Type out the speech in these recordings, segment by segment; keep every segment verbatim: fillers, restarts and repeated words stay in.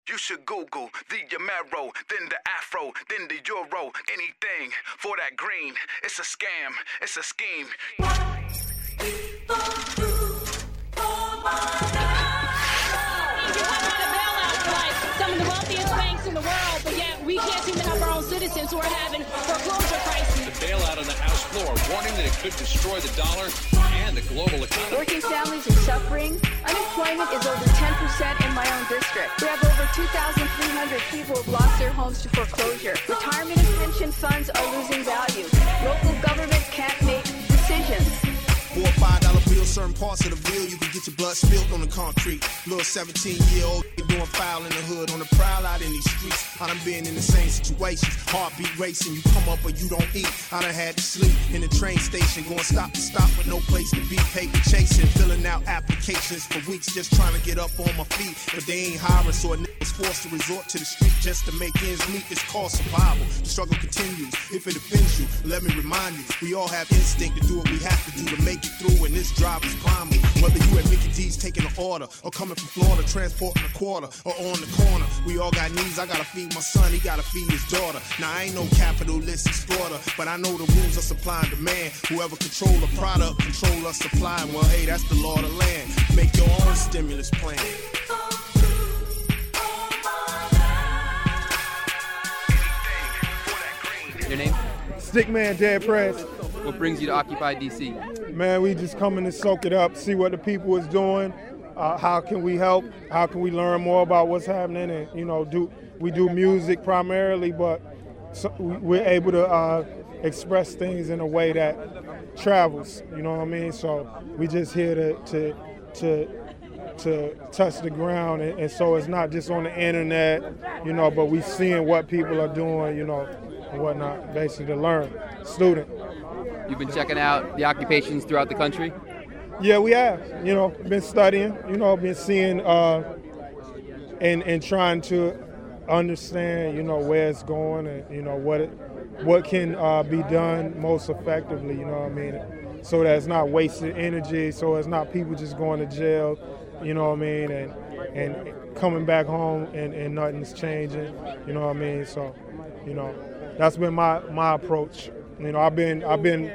You should Google the Camaro, then the Afro, then the Euro, anything for that green. It's a scam, it's a scheme. Some of the wealthiest banks in the world, but yet we can't seem to help our own citizens who are having foreclosure crises. The bailout on the House floor, warning that it could destroy the dollar and the global economy. Working families are suffering. Unemployment is over ten percent in my own district. We have over two thousand three hundred people who have lost their homes to foreclosure. Retirement and pension funds are losing value. Local government can't make decisions. Four or five dollar bills, certain parts of the bill, you can get your blood spilled on the concrete. Little seventeen year old doing foul in the hood, on the prowl out in these streets. I done been in the same situations, heartbeat racing, you come up or you don't eat. I done had to sleep in the train station, going stop to stop with no place to be, paper chasing, filling out applications for weeks just trying to get up on my feet. But they ain't hiring, so a nigga's forced to resort to the street just to make ends meet. It's called survival. The struggle continues. If it offends you, let me remind you, we all have instinct to do what we have to do to make it through, and this drive is primal. Whether you at Mickey D's taking an order, or coming from Florida transporting a quarter, or on the corner, we all got needs. I gotta feed my son, he gotta feed his daughter. Now I ain't no capitalist exploiter, but I know the rules of supply and demand. Whoever control the product, control us supply. Well, hey, that's the law of the land. Make your own stimulus plan. Your name? Stickman Dead Press. What brings you to Occupy D C? Man, we just coming to soak it up, see what the people is doing. Uh, how can we help? How can we learn more about what's happening? And you know, do we do music primarily, but so we're able to uh, express things in a way that travels. You know what I mean? So we just here to to to to touch the ground, and, and so it's not just on the internet, you know, but we seeing what people are doing, you know, and whatnot, basically to learn. Student. You've been checking out the occupations throughout the country? Yeah, we have. You know, been studying, you know, been seeing uh, and and trying to understand, you know, where it's going and, you know, what it, what can uh, be done most effectively, you know what I mean? So that it's not wasted energy, so it's not people just going to jail, you know what I mean, and and coming back home and, and nothing's changing, you know what I mean? So, you know, that's been my, my approach. You know, I've been I've been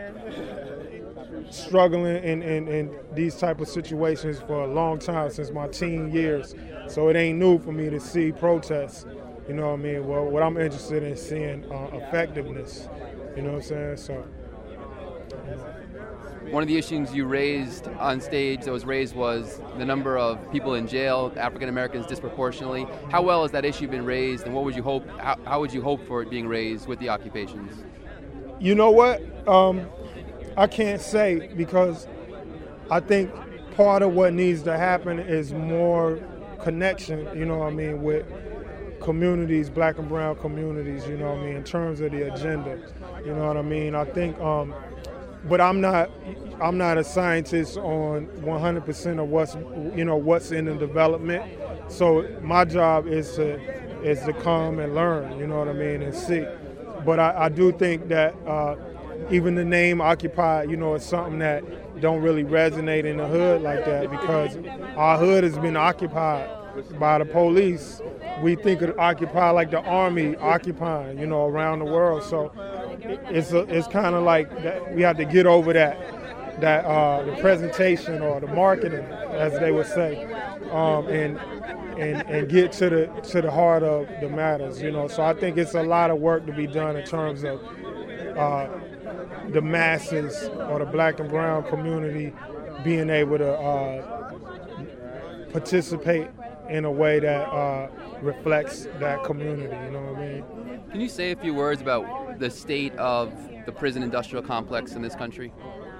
struggling in, in, in these type of situations for a long time, since my teen years. So it ain't new for me to see protests. You know what I mean? Well, what I'm interested in seeing uh, effectiveness. You know what I'm saying? So. You know. One of the issues you raised on stage that was raised was the number of people in jail, African Americans disproportionately. How well has that issue been raised, and what would you hope? How, how would you hope for it being raised with the occupations? You know what? Um, I can't say, because I think part of what needs to happen is more connection, you know what I mean, with communities, black and brown communities, you know what I mean, in terms of the agenda, you know what I mean. I think, um, but I'm not, I'm not a scientist on one hundred percent of what's, you know, what's in the development. So my job is to, is to come and learn, you know what I mean, and see. But I, I do think that uh, even the name Occupy, you know, is something that don't really resonate in the hood like that, because our hood has been occupied by the police. We think of Occupy like the army occupying, you know, around the world. So it's a, it's kind of like that we have to get over that, that uh, the presentation or the marketing, as they would say, um, and. And, and get to the to the heart of the matters, you know. So I think it's a lot of work to be done in terms of uh, the masses or the black and brown community being able to uh, participate in a way that uh, reflects that community, you know what I mean? Can you say a few words about the state of the prison industrial complex in this country?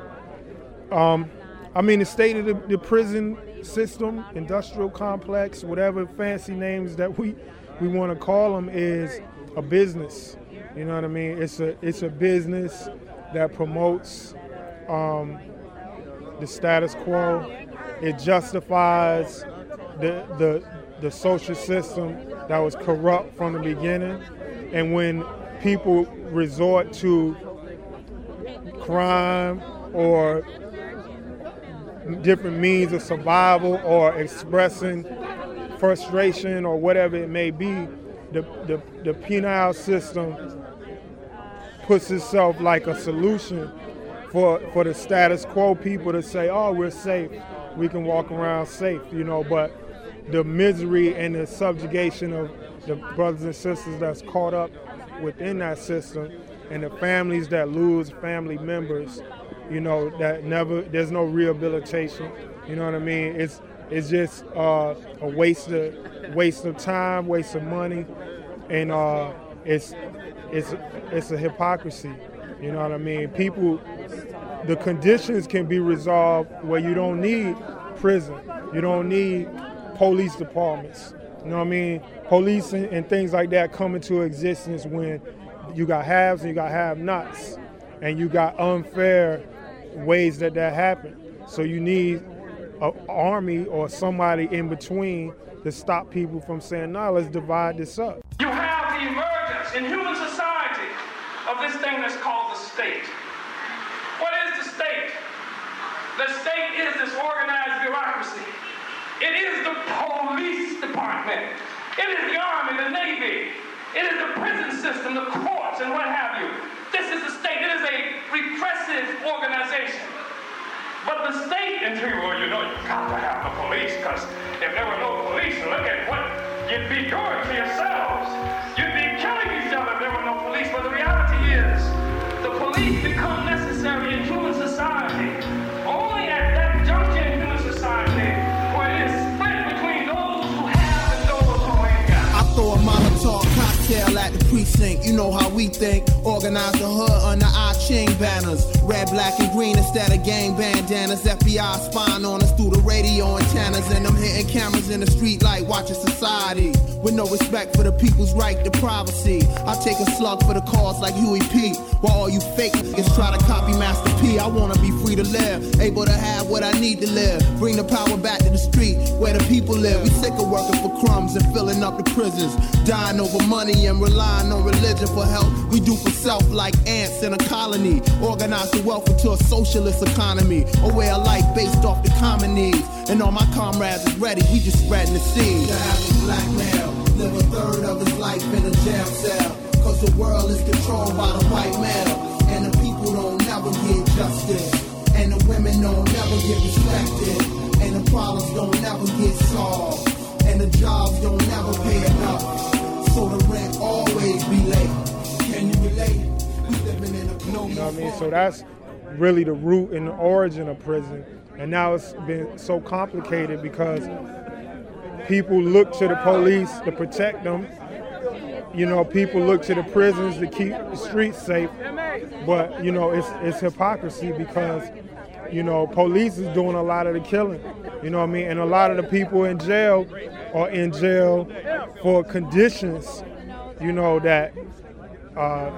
Um, I mean, the state of the, the prison system, industrial complex, whatever fancy names that we, we want to call them, is a business. You know what I mean? It's a it's a business that promotes um, the status quo. It justifies the the the social system that was corrupt from the beginning. And when people resort to crime or different means of survival or expressing frustration or whatever it may be, the, the, the penile system puts itself like a solution for, for the status quo people to say, oh, we're safe, we can walk around safe, you know, but the misery and the subjugation of the brothers and sisters that's caught up within that system, and the families that lose family members, you know, that never, there's no rehabilitation, you know what I mean? It's it's just uh, a waste of waste of time, waste of money, and uh, it's it's it's a hypocrisy, you know what I mean? People, the conditions can be resolved where you don't need prison, you don't need police departments, you know what I mean? Police and, and things like that come into existence when you got haves and you got have-nots, and you got unfair ways that that happen. So you need an army or somebody in between to stop people from saying, no, let's divide this up. You have the emergence in human society of this thing that's called the state. What is the state? The state is this organized bureaucracy. It is the police department. It is the Army, the Navy. It is the prison system, the courts, and what have you. This is the state. It is a repressive organization. But the state, and you, well, you know, you've got to have the police, because if there were no police, look at what you'd be doing to yourselves. You'd be killing each other if there were no police. But the reality is, the police become necessary in human society only at that juncture in human society where it is split between those who have and those who ain't got. I throw a Molotov cocktail at the precinct. You know how we think. Organize the hood under our Ching banners. Red, black, and green instead of gang bandanas. F B I spying on us through the radio antennas. And them hitting cameras in the street like watching society. With no respect for the people's right to privacy. I take a slug for the cause like Huey P. While all you fake niggas try to copy Master P. I wanna be free to live. Able to have what I need to live. Bring the power back to the street where the people live. We sick of working for crumbs and filling up the prisons. Dying over money and relying on religion for help. We do for self like ants in a colony. Organize the wealth into a socialist economy. A way of life based off the common needs. And all my comrades is ready, we just spreading the seed. To have a black male live a third of his life in a jail cell. Cause the world is controlled by the white male. And the people don't never get justice. And the women don't never get respected. And the problems don't never get solved. And the jobs don't never pay enough. So the rent always be late. Can you relate? We living in a You know what I mean? So that's really the root and the origin of prison. And now it's been so complicated because people look to the police to protect them. You know, people look to the prisons to keep the streets safe. But, you know, it's it's hypocrisy because, you know, police is doing a lot of the killing. You know what I mean? And a lot of the people in jail are in jail for conditions, you know, that uh,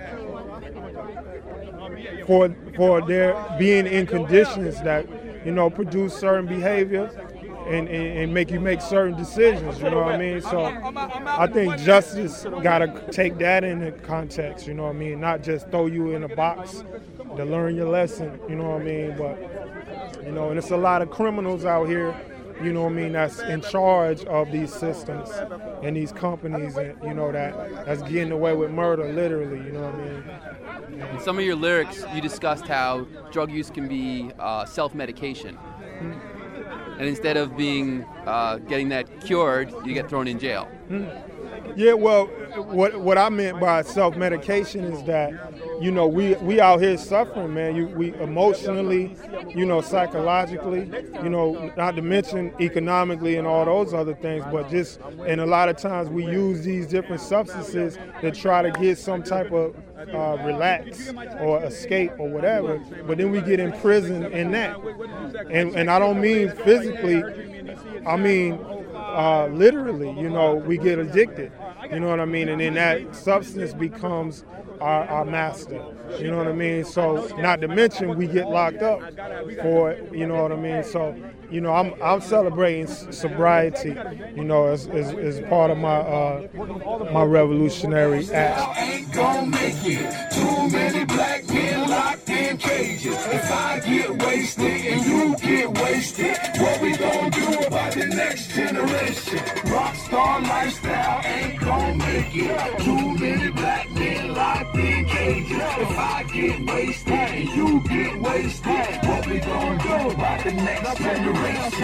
for for their being in conditions that, you know, produce certain behavior and, and, and make you make certain decisions, you know what I mean? So I think justice got to take that into context, you know what I mean? Not just throw you in a box to learn your lesson, you know what I mean? But, you know, and it's a lot of criminals out here, you know what I mean, that's in charge of these systems and these companies, and, you know, that that's getting away with murder, literally, you know what I mean? In some of your lyrics, you discussed how drug use can be uh, self-medication. Mm. And instead of being uh, getting that cured, you get thrown in jail. Mm. Yeah, well, what what I meant by self-medication is that, you know, we we out here suffering, man. You, we emotionally, you know, psychologically, you know, not to mention economically and all those other things, but just, and a lot of times we use these different substances to try to get some type of uh, relax or escape or whatever, but then we get in prison in that. And, and I don't mean physically, I mean uh, literally, you know, we get addicted. You know what I mean? And then that substance becomes our, our master. You know what I mean? So not to mention we get locked up for it. You know what I mean? So, you know, I'm I'm celebrating sobriety, you know, as as, as part of my uh, my revolutionary act. Ain't gonna make it. Too many black men locked in cages. If I get wasted and you get wasted, what we gonna do about the next generation? Rockstar lifestyle ain't gonna make it. Too many black men locked in cages. If I get wasted and you get wasted, what we gonna do about the next generation?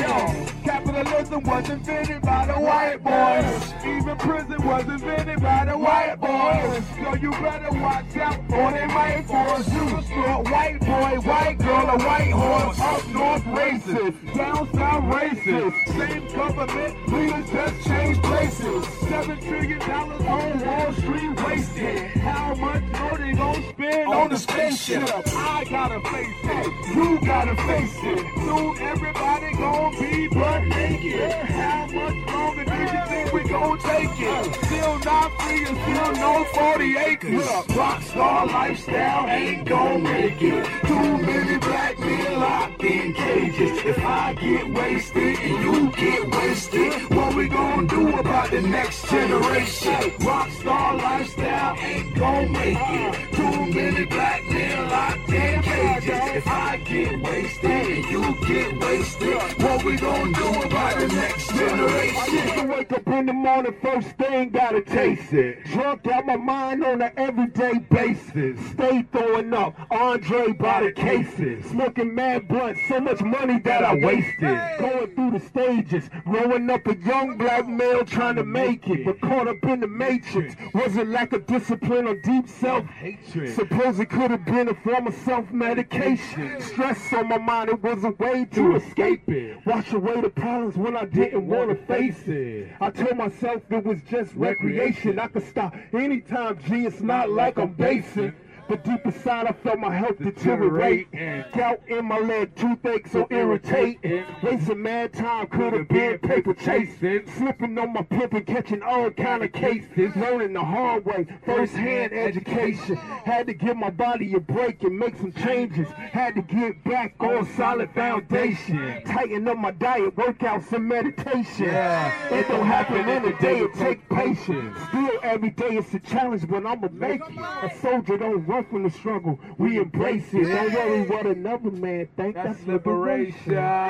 Capitalism was invented by the white boys. Even prison was invented by the white boys. So you better watch out for them white boys. You a white boy, white girl, a white horse. Up north racist, down south racist. Same government, leaders just change places. Seven trillion dollars on Wall Street wasted. How much more they gon' spend on the spaceship? I gotta face it, you gotta face it. Soon everybody gon' be butt naked. How much longer do you think we gon' take it? Still not free and still no forty acres. Rockstar lifestyle ain't gon' make it. Too many black men locked in cages. If I get wasted and you get wasted, what we gon' do about the next generation? Rockstar lifestyle ain't gon' make it. Too many black men locked in cages. If I get wasted and you get wasted, what we gonna do about the next generation? I used to wake up in the morning, first thing gotta taste it. Drunk out my mind on an everyday basis. Stay throwing up Andre by the cases. Smoking mad blunt, so much money that I wasted. Going through the stages, growing up a young black male trying to make it, but caught up in the matrix. Was it lack of discipline or deep self-hatred? Suppose it could have been a form of self-medication. Stress on my mind, it was a way to escape it. Wash away the problems when I didn't want to face it. I told myself it was just recreation. I could stop anytime, G, it's not like I'm basing. But deep inside I felt my health deteriorate. Gout in my leg, toothache so irritating. Wasting mad time, could have been paper chasing. Slipping on my pimping, catching all kind of cases. Learning the hard way, first hand education. Had to give my body a break and make some changes. Had to get back on solid foundation. Tighten up my diet, workouts and meditation. It don't happen in a day, it takes patience. Still every day it's a challenge, but I'ma make it. A soldier don't run from the struggle, we embrace it. Don't worry what another man think. That's, that's liberation.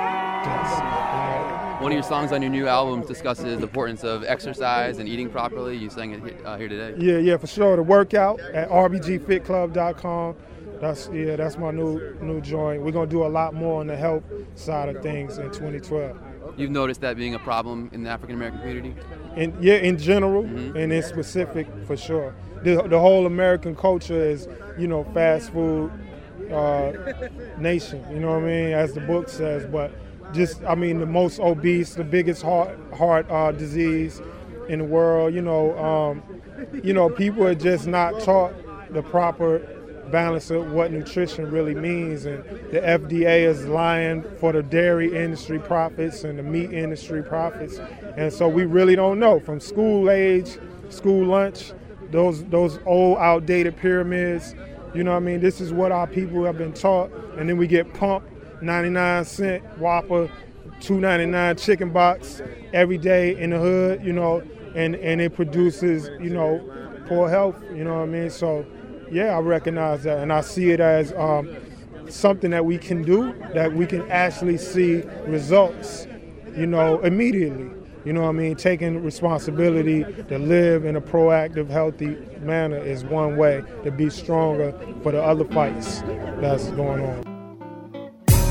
One of your songs on your new album discusses the importance of exercise and eating properly. You sang it uh, here today. Yeah, yeah, for sure. The workout at r b g fit club dot com. That's yeah, that's my new new joint. We're gonna do a lot more on the health side of things in twenty twelve. You've noticed that being a problem in the African American community? In, yeah, in general, mm-hmm. and in specific, for sure. The, the whole American culture is, you know, fast food uh, nation, you know what I mean, as the book says. But just, I mean, the most obese, the biggest heart, heart uh, disease in the world, you know, um, you know, people are just not taught the proper balance of what nutrition really means, and the F D A is lying for the dairy industry profits and the meat industry profits, and so we really don't know. From school age, school lunch, those those old outdated pyramids, you know what I mean, this is what our people have been taught, and then we get pumped ninety-nine cent Whopper, two ninety-nine chicken box every day in the hood, you know, and, and it produces, you know, poor health, you know what I mean, so yeah, I recognize that, and I see it as um, something that we can do, that we can actually see results, you know, immediately. You know what I mean? Taking responsibility to live in a proactive, healthy manner is one way to be stronger for the other fights that's going on.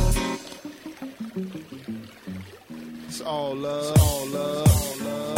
It's all love, it's all love, all love.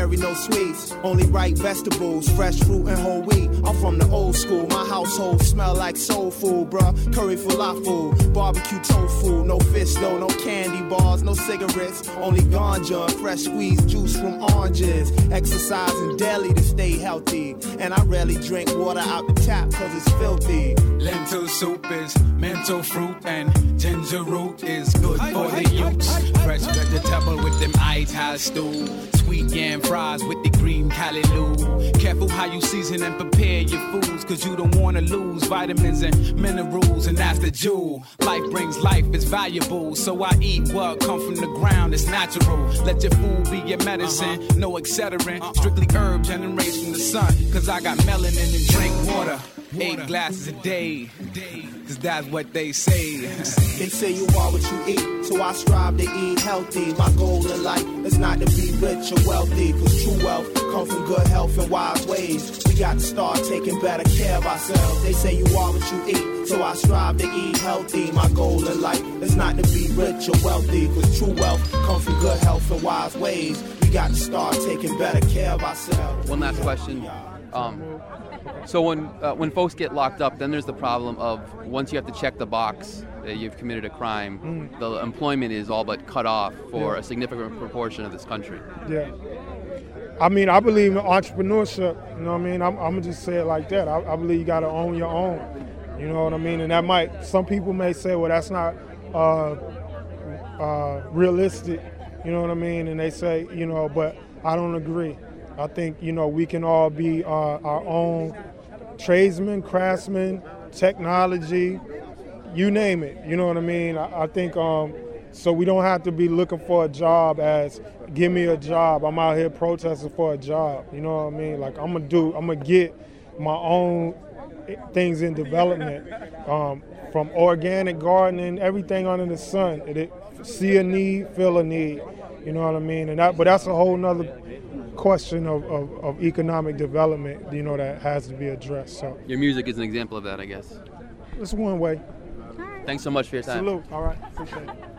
carry no sweets, only right vegetables, fresh fruit and whole wheat. I'm from the old school, my household smell like soul food, bruh. Curry falafel, barbecue tofu, no fish though, no candy bars, no cigarettes, only ganja, fresh squeezed juice from oranges. Exercising daily to stay healthy, and I rarely drink water out the tap cause it's filthy. Lentil soup is mental fruit, and ginger root is good for the youths. Fresh vegetable with them eyes high stew. Sweet yam fries with the green callaloo. Careful how you season and prepare your foods, cause you don't wanna lose vitamins and minerals, and that's the jewel. Life brings life, it's valuable, so I eat what come from the ground, it's natural. Let your food be your medicine, uh-huh. no accelerant, uh-uh. strictly herb generates from the sun, cause I got melanin and drink water. Eight glasses a day, cause that's what they say. They say you are what you eat, so I strive to eat healthy. My goal in life is not to be rich or wealthy, cause true wealth comes from good health and wise ways. We got to start taking better care of ourselves. They say you are what you eat, so I strive to eat healthy. My goal in life is not to be rich or wealthy, cause true wealth comes from good health and wise ways. We got to start taking better care of ourselves. One last question. Um, So when uh, when folks get locked up, then there's the problem of once you have to check the box that you've committed a crime, mm. the employment is all but cut off for yeah. a significant proportion of this country. Yeah. I mean, I believe in entrepreneurship. You know what I mean? I'm, I'm going to just say it like that. I, I believe you got to own your own. You know what I mean? And that might, some people may say, well, that's not uh, uh, realistic. You know what I mean? And they say, you know, but I don't agree. I think, you know, we can all be uh, our own tradesmen, craftsmen, technology, you name it. You know what I mean? I, I think um, so we don't have to be looking for a job as, give me a job. I'm out here protesting for a job. You know what I mean? Like, I'm going to do, I'm going to get my own things in development, um, from organic gardening, everything under the sun. It, it, see a need, fill a need. You know what I mean? And that, but that's a whole nother question of, of, of economic development, you know, that has to be addressed. So your music is an example of that, I guess. It's one way. Thanks so much for your time. Salute. All right. Appreciate it.